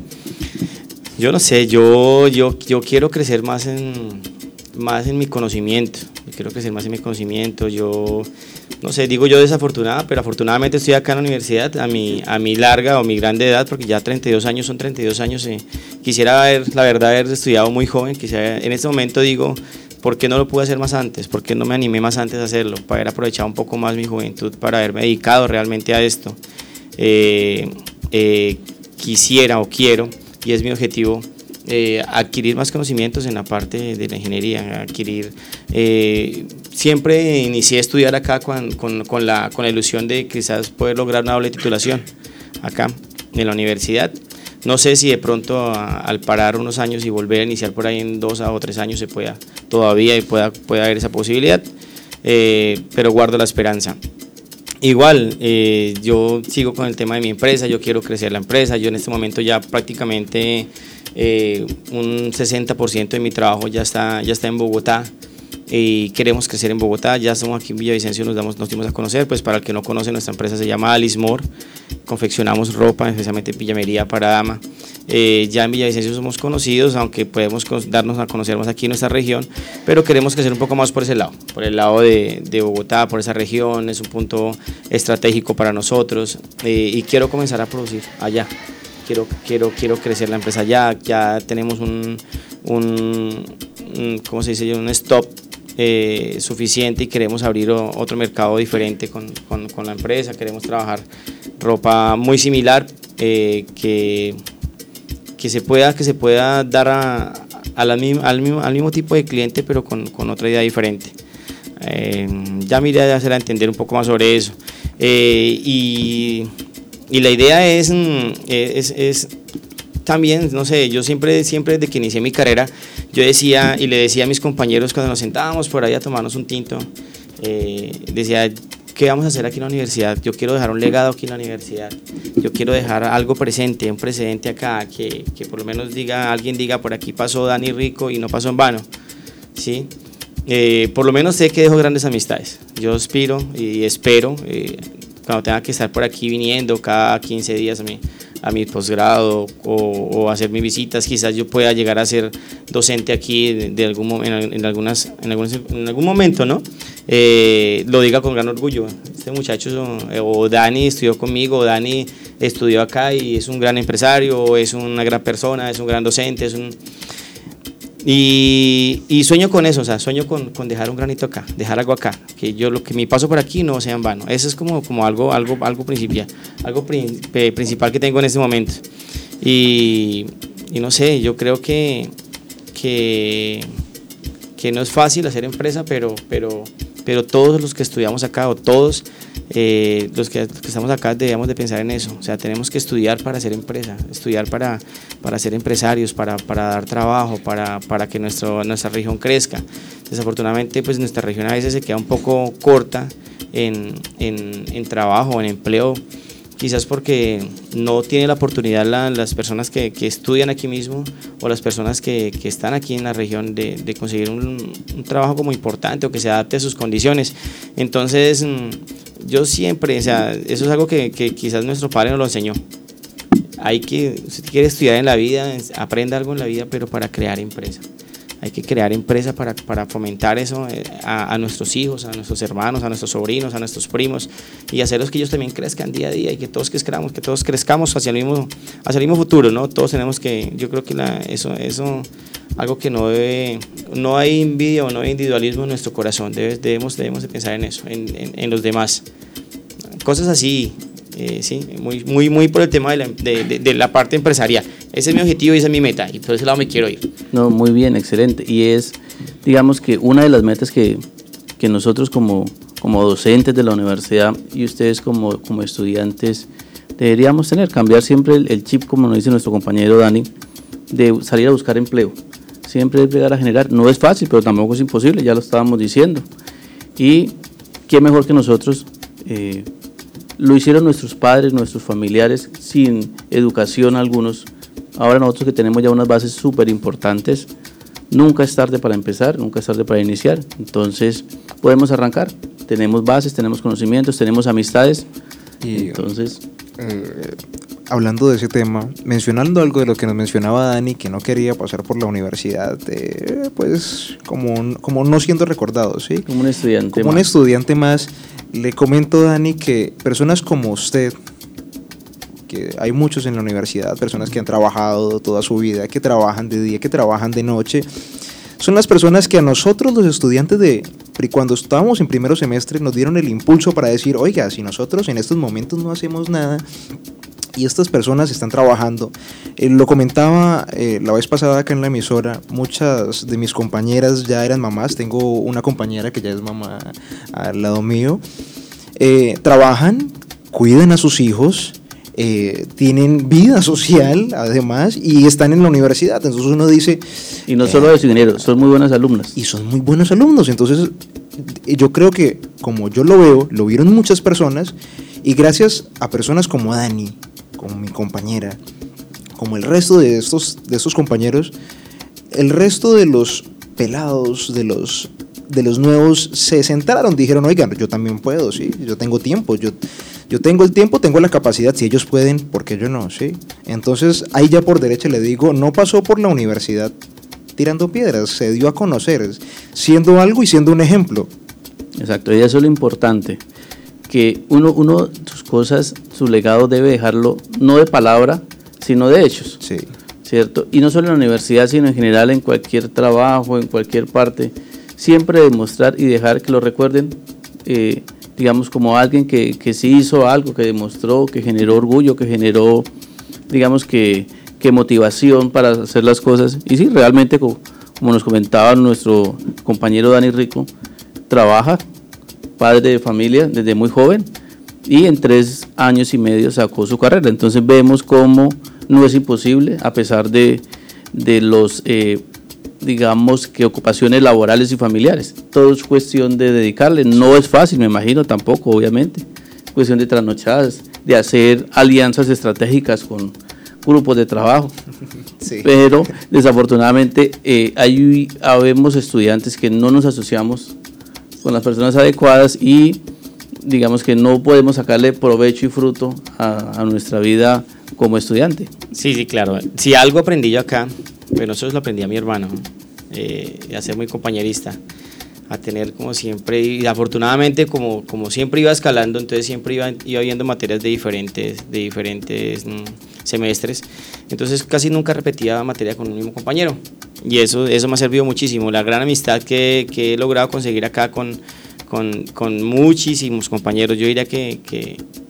Yo no sé, yo, yo, yo quiero crecer más en, más en mi conocimiento. Yo quiero crecer más en mi conocimiento. Yo, no sé, digo yo desafortunada, pero afortunadamente estoy acá en la universidad a mi, a mi larga o mi grande edad, porque ya treinta y dos años son treinta y dos años. Eh. Quisiera haber, la verdad, haber estudiado muy joven. Quisiera, en este momento digo, ¿por qué no lo pude hacer más antes? ¿Por qué no me animé más antes a hacerlo? Para haber aprovechado un poco más mi juventud, para haberme dedicado realmente a esto. Eh, eh, quisiera o quiero, y es mi objetivo, eh, adquirir más conocimientos en la parte de la ingeniería, adquirir, eh, siempre inicié a estudiar acá con, con, con, la, con la ilusión de quizás poder lograr una doble titulación acá en la universidad. No sé si de pronto a, al parar unos años y volver a iniciar por ahí en dos a o tres años se pueda todavía y pueda, pueda haber esa posibilidad, eh, pero guardo la esperanza. Igual, eh, yo sigo con el tema de mi empresa, yo quiero crecer la empresa, yo en este momento ya prácticamente eh, un sesenta por ciento de mi trabajo ya está, ya está en Bogotá, y queremos crecer en Bogotá. Ya estamos aquí en Villavicencio, nos, damos, nos dimos a conocer. Pues para el que no conoce, nuestra empresa se llama Alice More, confeccionamos ropa, especialmente pijamería para dama. Eh, ya en Villavicencio somos conocidos, aunque podemos darnos a conocer más aquí en nuestra región, pero queremos crecer un poco más por ese lado, por el lado de, de Bogotá, por esa región. Es un punto estratégico para nosotros, eh, y quiero comenzar a producir allá. Quiero, quiero, quiero crecer la empresa allá. Ya tenemos un, un, un ¿cómo se dice? Un stop eh, suficiente, y queremos abrir o, otro mercado diferente con, con, con la empresa. Queremos trabajar ropa muy similar, eh, que, que, se pueda, que se pueda dar a, a la misma, al, mismo, al mismo tipo de cliente, pero con, con otra idea diferente. Eh, ya mi idea será entender un poco más sobre eso. Eh, y, y la idea es, es, es también, no sé, yo siempre, siempre desde que inicié mi carrera, yo decía y le decía a mis compañeros cuando nos sentábamos por ahí a tomarnos un tinto, eh, decía, ¿qué vamos a hacer aquí en la universidad? Yo quiero dejar un legado aquí en la universidad, yo quiero dejar algo presente, un precedente acá, que, que por lo menos diga, alguien diga, por aquí pasó Dani Rico y no pasó en vano, ¿sí? Eh, por lo menos sé que dejo grandes amistades. Yo aspiro y espero, eh, cuando tenga que estar por aquí viniendo cada quince días a mi, a mi posgrado o, o hacer mis visitas, quizás yo pueda llegar a ser docente aquí de, de algún, en, en, algunas, en, algunas, en algún momento, ¿no? Eh, lo diga con gran orgullo. Este muchacho, o Dani estudió conmigo, o Dani estudió acá y es un gran empresario, o es una gran persona, es un gran docente, es un... Y, y sueño con eso, o sea, sueño con, con dejar un granito acá, dejar algo acá, que yo lo que mi paso por aquí no sea en vano. Eso es como, como algo, algo, algo principal, algo prin, principal que tengo en este momento. y, y no sé, yo creo que, que, que no es fácil hacer empresa, pero, pero, pero todos los que estudiamos acá, o todos eh, los, que, los que estamos acá debemos de pensar en eso. O sea, tenemos que estudiar para hacer empresa, estudiar para, para ser empresarios, para, para dar trabajo, para, para que nuestro, nuestra región crezca. Desafortunadamente, pues nuestra región a veces se queda un poco corta en, en, en trabajo, en empleo, quizás porque no tiene la oportunidad la, las personas que, que estudian aquí mismo, o las personas que, que están aquí en la región, de, de conseguir un, un trabajo como importante o que se adapte a sus condiciones. Entonces yo siempre, o sea, eso es algo que, que quizás nuestro padre nos lo enseñó. Hay que, si quiere estudiar en la vida, aprenda algo en la vida, pero para crear empresa. Hay que crear empresa para, para fomentar eso a, a nuestros hijos, a nuestros hermanos, a nuestros sobrinos, a nuestros primos, y hacerlos que ellos también crezcan día a día, y que todos crezcamos, que todos crezcamos hacia el mismo, hacia el mismo futuro, ¿no? Todos tenemos que, yo creo que la, eso, eso, algo que no debe, no hay envidia o no hay individualismo en nuestro corazón, debe, debemos, debemos de pensar en eso, en, en, en los demás. Cosas así. Eh, sí, muy, muy, muy por el tema de la, de, de, de la parte empresarial. Ese es mi objetivo y esa es mi meta, y por ese lado me quiero ir. No, muy bien, excelente. Y es, digamos que una de las metas que, que nosotros como, como docentes de la universidad y ustedes como, como estudiantes deberíamos tener, cambiar siempre el, el chip, como nos dice nuestro compañero Dani, de salir a buscar empleo. Siempre es llegar a generar. No es fácil, pero tampoco es imposible, ya lo estábamos diciendo. Y qué mejor que nosotros. Eh, Lo hicieron nuestros padres, nuestros familiares, sin educación algunos. Ahora nosotros que tenemos ya unas bases súper importantes, nunca es tarde para empezar, nunca es tarde para iniciar. Entonces podemos arrancar, tenemos bases, tenemos conocimientos, tenemos amistades. Y, entonces, eh, hablando de ese tema, mencionando algo de lo que nos mencionaba Dani, que no quería pasar por la universidad, eh, pues como, como no siendo recordado, ¿sí? Como un estudiante Como más. un estudiante más. Le comento, Dani, que personas como usted, que hay muchos en la universidad, personas que han trabajado toda su vida, que trabajan de día, que trabajan de noche, son las personas que a nosotros los estudiantes de, cuando estábamos en primero semestre, nos dieron el impulso para decir, oiga, si nosotros en estos momentos no hacemos nada y estas personas están trabajando, eh, lo comentaba eh, la vez pasada acá en la emisora, muchas de mis compañeras ya eran mamás, tengo una compañera que ya es mamá al lado mío, eh, trabajan, cuidan a sus hijos, eh, tienen vida social además y están en la universidad, entonces uno dice... Y no solo eh, de ingenieros, son muy buenas alumnas. Y son muy buenos alumnos, entonces yo creo que como yo lo veo, lo vieron muchas personas y gracias a personas como Dani, como mi compañera, como el resto de estos, de estos compañeros, el resto de los pelados, de los, de los nuevos, se sentaron, dijeron, oigan, yo también puedo, ¿sí? Yo tengo tiempo, yo, yo tengo el tiempo, tengo la capacidad, si ellos pueden, ¿por qué yo no? ¿Sí? Entonces, ahí ya por derecha le digo, no pasó por la universidad tirando piedras, se dio a conocer, siendo algo y siendo un ejemplo. Exacto, y eso es lo importante, que uno, uno sus cosas, su legado debe dejarlo no de palabra, sino de hechos, sí. ¿Cierto? Y no solo en la universidad, sino en general en cualquier trabajo, en cualquier parte, siempre demostrar y dejar que lo recuerden, eh, digamos, como alguien que, que sí hizo algo, que demostró, que generó orgullo, que generó, digamos, que, que motivación para hacer las cosas. Y sí, realmente, como, como nos comentaba nuestro compañero Dani Rico, trabaja, padre de familia desde muy joven, y en tres años y medio sacó su carrera. Entonces vemos cómo no es imposible, a pesar de, de los, eh, digamos, que ocupaciones laborales y familiares. Todo es cuestión de dedicarle. No es fácil, me imagino, tampoco, obviamente. Es cuestión de trasnochadas, de hacer alianzas estratégicas con grupos de trabajo. Sí. Pero desafortunadamente eh, hay habemos estudiantes que no nos asociamos con las personas adecuadas y digamos que no podemos sacarle provecho y fruto a, a nuestra vida como estudiante. Sí, sí, claro. Si algo aprendí yo acá, bueno, eso lo aprendí a mi hermano, eh, a ser muy compañerista, a tener como siempre, y afortunadamente como, como siempre iba escalando, entonces siempre iba, iba viendo materias de diferentes, de diferentes mm, semestres, entonces casi nunca repetía materia con un mismo compañero, y eso, eso me ha servido muchísimo, la gran amistad que, que he logrado conseguir acá con, con, con muchísimos compañeros. Yo diría que, que,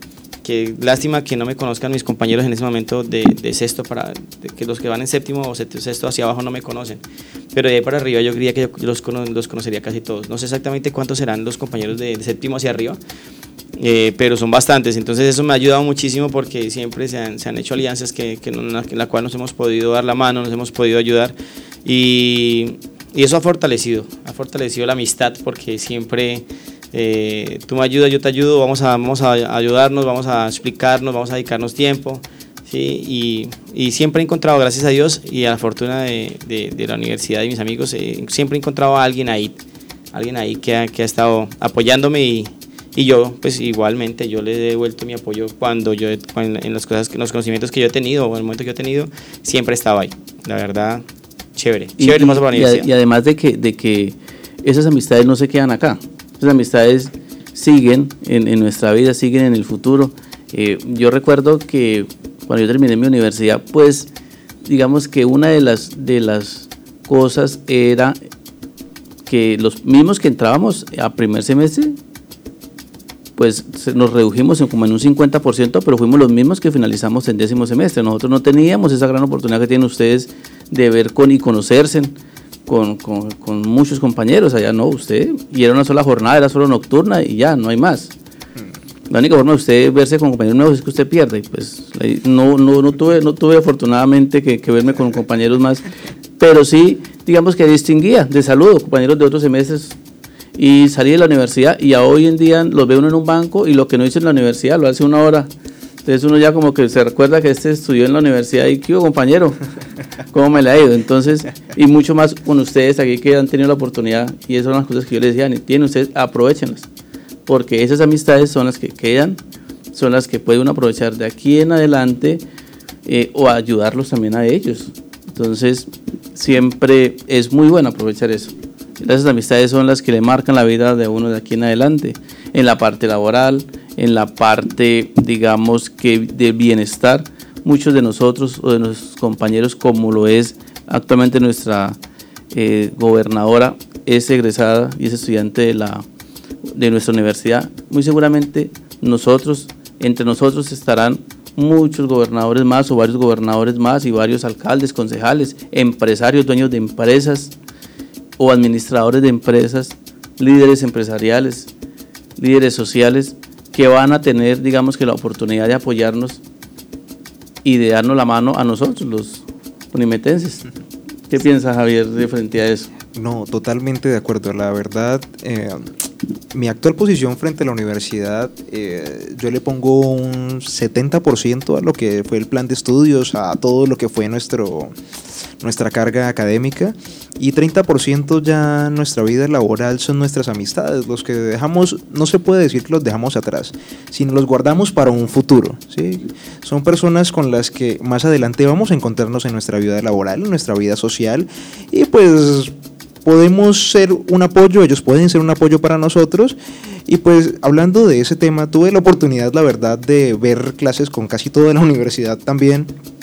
que lástima que no me conozcan mis compañeros en ese momento de, de sexto, para de que los que van en séptimo o sexto hacia abajo no me conocen, pero de ahí para arriba yo creía que yo los, los conocería casi todos. No sé exactamente cuántos serán los compañeros de, de séptimo hacia arriba, eh, pero son bastantes. Entonces eso me ha ayudado muchísimo, porque siempre se han, se han hecho alianzas que, que no, en la cual nos hemos podido dar la mano, nos hemos podido ayudar, y, y eso ha fortalecido, ha fortalecido la amistad, porque siempre eh, tú me ayudas, yo te ayudo, vamos a, vamos a ayudarnos, vamos a explicarnos, vamos a dedicarnos tiempo, ¿sí? y, y siempre he encontrado, gracias a Dios y a la fortuna de, de, de la universidad y mis amigos, eh, siempre he encontrado a alguien ahí, alguien ahí que ha, que ha estado apoyándome, y Y yo, pues igualmente, yo le he devuelto mi apoyo cuando yo, en las cosas, en los conocimientos que yo he tenido, o en el momento que yo he tenido, siempre estaba ahí. La verdad, chévere. Chévere, y, paso por la y, universidad. y además de que, de que esas amistades no se quedan acá. Esas amistades siguen en, en nuestra vida, siguen en el futuro. Eh, yo recuerdo que cuando yo terminé mi universidad, pues, digamos que una de las, de las cosas era que los mismos que entrábamos a primer semestre, pues nos redujimos en como en un cincuenta por ciento, pero fuimos los mismos que finalizamos en décimo semestre. Nosotros no teníamos esa gran oportunidad que tienen ustedes de ver con y conocerse con, con, con muchos compañeros. Allá no, usted, y era una sola jornada, era solo nocturna y ya, no hay más. La única forma de usted verse con compañeros nuevos es que usted pierda, y pues no, no, no, tuve, no tuve afortunadamente que, que verme con compañeros más, pero sí, digamos que distinguía de saludo compañeros de otros semestres, y salí de la universidad, y a hoy en día los ve uno en un banco, y lo que no hizo en la universidad lo hace una hora. Entonces uno ya como que se recuerda que este estudió en la universidad, y ¿qué hubo, compañero? ¿Cómo me le ha ido? Entonces, y mucho más con ustedes aquí que han tenido la oportunidad, y esas son las cosas que yo les decía, tienen ustedes, aprovechenlas, porque esas amistades son las que quedan, son las que puede uno aprovechar de aquí en adelante, eh, o ayudarlos también a ellos. Entonces, siempre es muy bueno aprovechar eso. Esas amistades son las que le marcan la vida de uno de aquí en adelante, en la parte laboral, en la parte, digamos, que de bienestar. Muchos de nosotros o de nuestros compañeros, como lo es actualmente nuestra eh, gobernadora, es egresada y es estudiante de, la, de nuestra universidad. Muy seguramente nosotros, entre nosotros estarán muchos gobernadores más, o varios gobernadores más, y varios alcaldes, concejales, empresarios, dueños de empresas, o administradores de empresas, líderes empresariales, líderes sociales, que van a tener, digamos, que la oportunidad de apoyarnos y de darnos la mano a nosotros, los unimetenses. ¿Qué piensa, Javier, de frente a eso? No, totalmente de acuerdo. La verdad, eh, mi actual posición frente a la universidad, eh, yo le pongo un setenta por ciento a lo que fue el plan de estudios, a todo lo que fue nuestro, nuestra carga académica, y treinta por ciento ya nuestra vida laboral son nuestras amistades, los que dejamos, no se puede decir que los dejamos atrás, sino los guardamos para un futuro, ¿sí? Son personas con las que más adelante vamos a encontrarnos en nuestra vida laboral, en nuestra vida social, y pues podemos ser un apoyo, ellos pueden ser un apoyo para nosotros. Y pues hablando de ese tema, tuve la oportunidad, la verdad, de ver clases con casi toda la universidad también.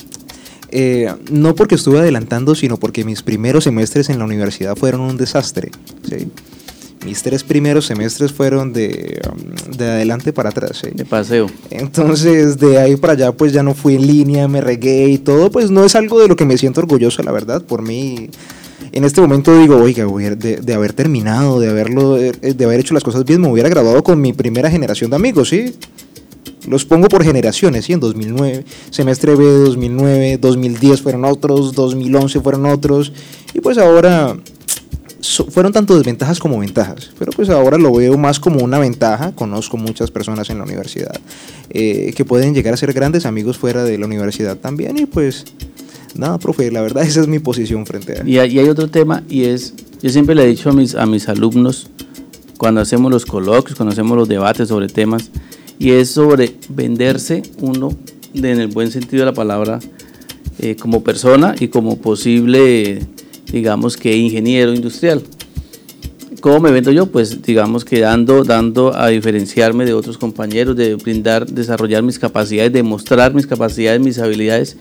Eh, no porque estuve adelantando, sino porque mis primeros semestres en la universidad fueron un desastre, ¿sí? Mis tres primeros semestres fueron de, de adelante para atrás, ¿sí? De paseo. Entonces, de ahí para allá, pues ya no fui en línea, me regué y todo. Pues no es algo de lo que me siento orgulloso, la verdad. Por mí, en este momento digo, oiga, de, de haber terminado, de, haberlo, de haber hecho las cosas bien, me hubiera graduado con mi primera generación de amigos, ¿sí? Los pongo por generaciones, ¿sí? En dos mil nueve, semestre B de dos mil nueve, dos mil diez fueron otros, dos mil once fueron otros, y pues ahora so, fueron tanto desventajas como ventajas, pero pues ahora lo veo más como una ventaja. Conozco muchas personas en la universidad eh, que pueden llegar a ser grandes amigos fuera de la universidad también, y pues nada, profe, la verdad esa es mi posición frente a... Y hay, y hay otro tema, y es, yo siempre le he dicho a mis, a mis alumnos, cuando hacemos los coloquios, cuando hacemos los debates sobre temas, y es sobre venderse uno, de, en el buen sentido de la palabra, eh, como persona y como posible, digamos que ingeniero industrial. ¿Cómo me vendo yo? Pues digamos que dando, dando a diferenciarme de otros compañeros, de brindar, desarrollar mis capacidades, demostrar mis capacidades, mis habilidades.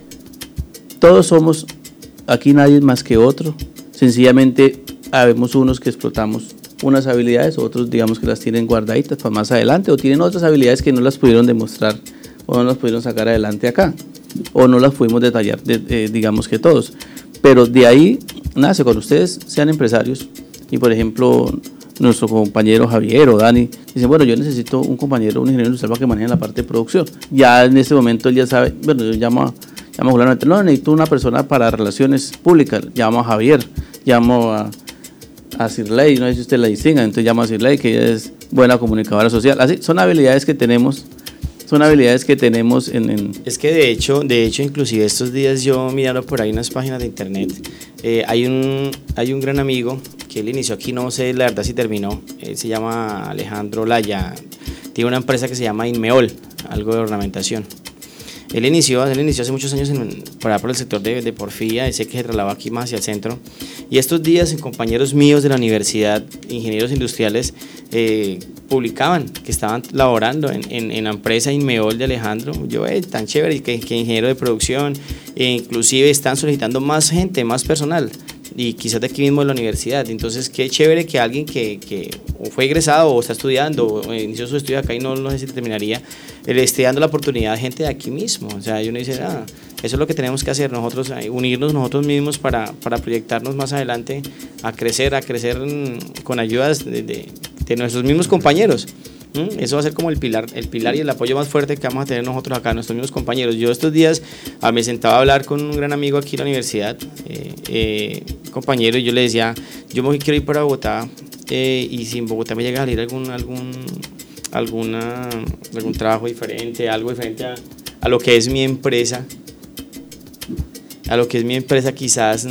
Todos somos, aquí nadie es más que otro, sencillamente habemos unos que explotamos unas habilidades, otros digamos que las tienen guardaditas para más adelante, o tienen otras habilidades que no las pudieron demostrar o no las pudieron sacar adelante acá, o no las pudimos detallar, de, eh, digamos que todos. Pero de ahí nace, cuando ustedes sean empresarios, y por ejemplo, nuestro compañero Javier o Dani, dicen, bueno, yo necesito un compañero, un ingeniero industrial para que maneje la parte de producción. Ya en este momento él ya sabe, bueno, yo llamo a, llamo a Julián, no, necesito una persona para relaciones públicas, llamo a Javier, llamo a, a Cirley, no sé si usted la distinga, entonces llamo a Cirley, que ella es buena comunicadora social. Así, son habilidades que tenemos, son habilidades que tenemos en, en... Es que de hecho, de hecho, inclusive estos días yo mirando por ahí unas páginas de internet, eh, hay, un, hay un gran amigo que él inició aquí, no sé la verdad si terminó, él se llama Alejandro Laya, tiene una empresa que se llama Inmeol, algo de ornamentación. Él inició, él inició hace muchos años en, por, por el sector de, de porfía, sé que se trasladó aquí más hacia el centro, y estos días compañeros míos de la universidad, ingenieros industriales, eh, publicaban que estaban laborando en, en, en la empresa Inmeol de Alejandro. Yo, eh, tan chévere, que, que ingeniero de producción, e inclusive están solicitando más gente, más personal, y quizás de aquí mismo de la universidad. Entonces qué chévere que alguien que, que o fue egresado o está estudiando o inició su estudio acá y no, no sé si terminaría, le esté dando la oportunidad a gente de aquí mismo. O sea, uno dice, ah, eso es lo que tenemos que hacer nosotros, unirnos nosotros mismos para, para proyectarnos más adelante a crecer, a crecer con ayudas de, de, de nuestros mismos compañeros. Eso va a ser como el pilar, el pilar y el apoyo más fuerte que vamos a tener nosotros acá, nuestros mismos compañeros. Yo estos días ah, me sentaba a hablar con un gran amigo aquí en la universidad, eh, eh, compañero, y yo le decía, yo me quiero ir para Bogotá, eh, y si en Bogotá me llega a salir algún, algún, alguna, algún trabajo diferente, algo diferente a, a lo que es mi empresa, a lo que es mi empresa, quizás...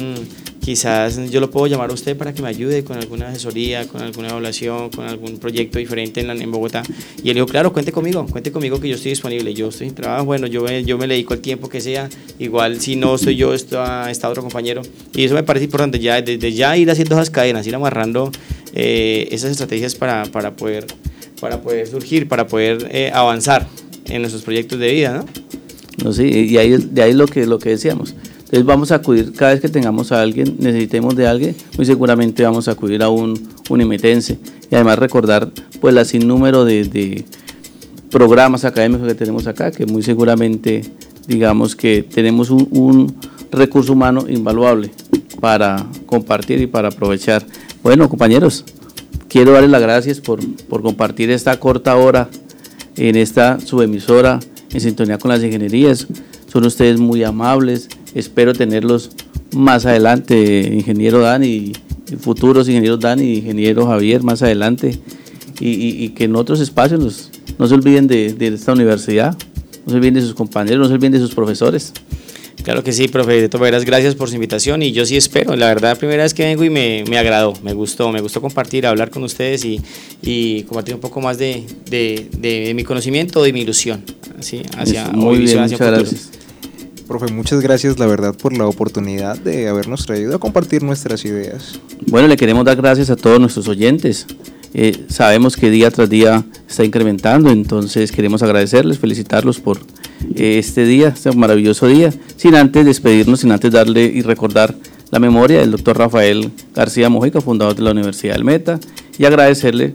Quizás yo lo puedo llamar a usted para que me ayude con alguna asesoría, con alguna evaluación, con algún proyecto diferente en, la, en Bogotá. Y él dijo, claro, cuente conmigo, cuente conmigo que yo estoy disponible, yo estoy en trabajo, bueno, yo me, yo me dedico el tiempo que sea, igual si no soy yo, está, está otro compañero. Y eso me parece importante, ya desde ya ir haciendo esas cadenas, ir amarrando eh, esas estrategias para, para, poder, para poder surgir, para poder eh, avanzar en nuestros proyectos de vida, ¿no? No, sí, y ahí, de ahí lo que, lo que decíamos. Entonces vamos a acudir, cada vez que tengamos a alguien, necesitemos de alguien, muy seguramente vamos a acudir a un unimetense, y además recordar pues la sin número de, de programas académicos que tenemos acá, que muy seguramente digamos que tenemos un, un recurso humano invaluable para compartir y para aprovechar. Bueno, compañeros, quiero darles las gracias por, por compartir esta corta hora en esta subemisora en sintonía con las ingenierías. Son ustedes muy amables, espero tenerlos más adelante, ingeniero Dani, y futuros ingenieros Dani y ingeniero Javier más adelante, y, y, y que en otros espacios nos, no se olviden de, de esta universidad, no se olviden de sus compañeros, no se olviden de sus profesores. Claro que sí, profe, de todas maneras, gracias por su invitación, y yo sí espero, la verdad, la primera vez que vengo y me, me agradó, me gustó, me gustó compartir, hablar con ustedes y, y compartir un poco más de, de, de, de mi conocimiento, de mi ilusión, ¿sí? Hacia, muy bien, hacia muchas gracias. Profe, muchas gracias, la verdad, por la oportunidad de habernos traído a compartir nuestras ideas. Bueno, le queremos dar gracias a todos nuestros oyentes. Eh, sabemos que día tras día está incrementando, entonces queremos agradecerles, felicitarlos por eh, este día, este maravilloso día, sin antes despedirnos, sin antes darle y recordar la memoria del doctor Rafael García Mojica, fundador de la Universidad del Meta, y agradecerle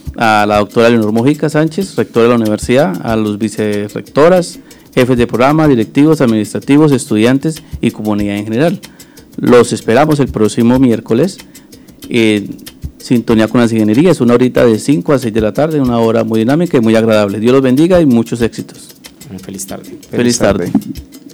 a la doctora Leonor Mojica Sánchez, rectora de la universidad, a los vicerrectoras, jefes de programa, directivos, administrativos, estudiantes y comunidad en general. Los esperamos el próximo miércoles en sintonía con las ingenierías, una horita de cinco a seis de la tarde, una hora muy dinámica y muy agradable. Dios los bendiga y muchos éxitos. Feliz tarde. Feliz, Feliz tarde. tarde.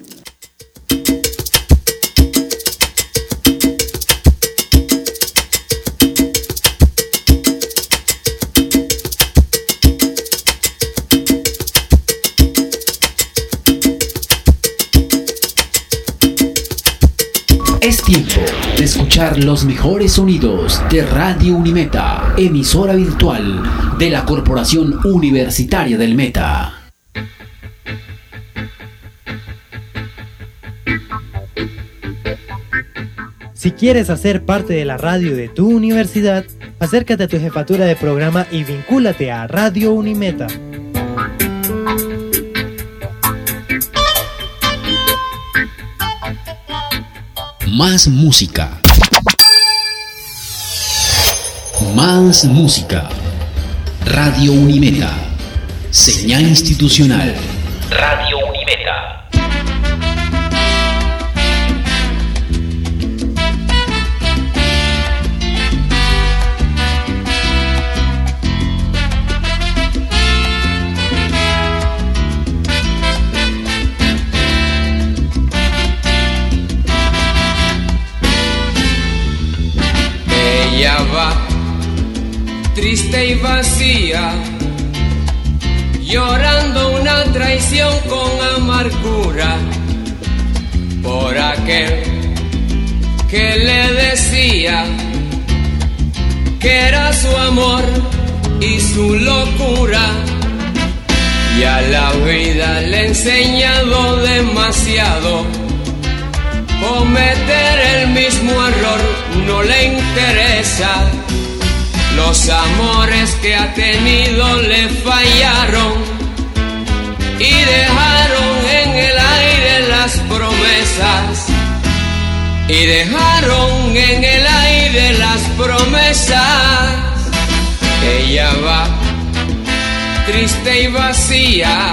Es tiempo de escuchar los mejores sonidos de Radio Unimeta, emisora virtual de la Corporación Universitaria del Meta. Si quieres hacer parte de la radio de tu universidad, acércate a tu jefatura de programa y vincúlate a Radio Unimeta. Más música. Más música. Radio Unimeta. Señal institucional. Radio Unimeta. Ella va triste y vacía, llorando una traición con amargura por aquel que le decía que era su amor y su locura. Y a la vida le he enseñado demasiado. Cometer el mismo error no le interesa. Los amores que ha tenido le fallaron y dejaron en el aire las promesas. Y dejaron en el aire las promesas. Ella va triste y vacía,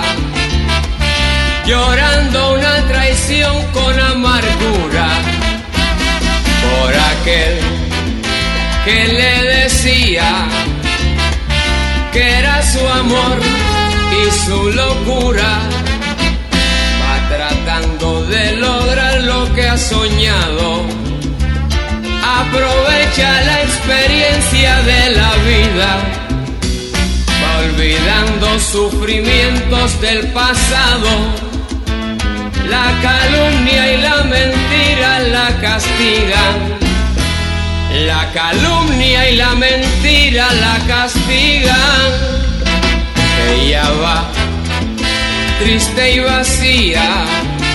llorando una traición con amargura por aquel que le decía que era su amor y su locura. Va tratando de lograr lo que ha soñado. Aprovecha la experiencia de la vida, va olvidando sufrimientos del pasado. La calumnia y la mentira la castigan. La calumnia y la mentira la castigan. Ella va triste y vacía,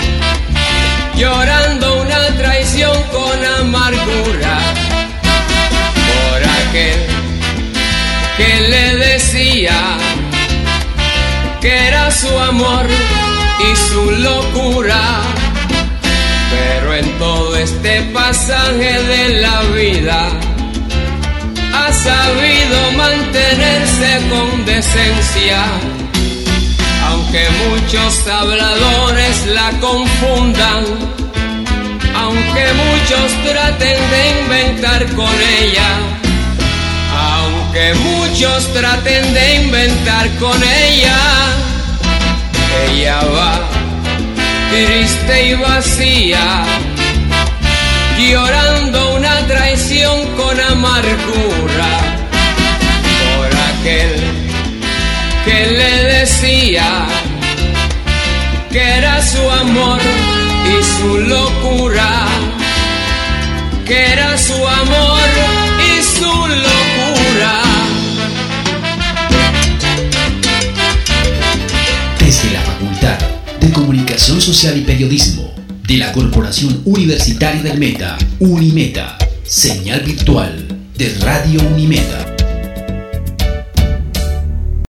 llorando una traición con amargura por aquel que le decía que era su amor y su locura. Pero en todo este pasaje de la vida ha sabido mantenerse con decencia. Aunque muchos habladores la confundan, aunque muchos traten de inventar con ella, aunque muchos traten de inventar con ella, ella va triste y vacía, llorando una traición con amargura por aquel que le decía que era su amor y su locura, que era su amor y su locura. Desde la Facultad de Comunicación Social y Periodismo de la Corporación Universitaria del Meta, Unimeta, señal virtual de Radio Unimeta.